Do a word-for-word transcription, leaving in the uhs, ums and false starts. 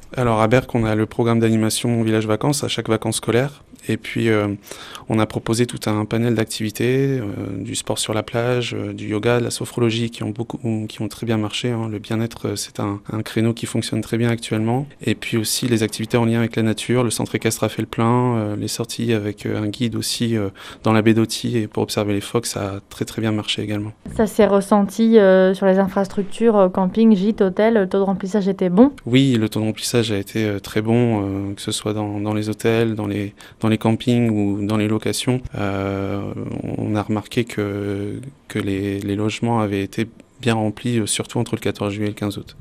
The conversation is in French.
Alors à Berck, on a le programme d'animation Village Vacances à chaque vacances scolaires. Et puis euh, on a proposé tout un panel d'activités, euh, du sport sur la plage, euh, du yoga, de la sophrologie qui ont beaucoup, qui ont très bien marché. Hein. Le bien-être, euh, c'est un, un créneau qui fonctionne très bien actuellement. Et puis aussi les activités en lien avec la nature. Le centre équestre a fait le plein. Euh, les sorties avec euh, un guide aussi euh, dans la baie d'Authie et pour observer les phoques, ça a très très bien marché également. Ça s'est ressenti euh, sur les infrastructures, euh, camping, gîte, hôtel, le taux de remplissage était bon? Oui, le taux de remplissage a été euh, très bon, euh, que ce soit dans, dans les hôtels, dans les, dans les campings ou dans les locations. Euh, on a remarqué que, que les, les logements avaient été bien remplis, euh, surtout entre le quatorze juillet et le quinze août.